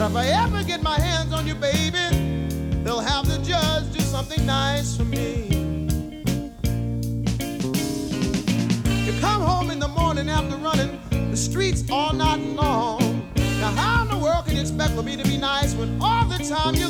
if I ever get my hands on you, baby, they'll have the judge do something nice for me. You come home in the morning after running the streets all night long. Now how in the world can you expect for me to be nice when all the time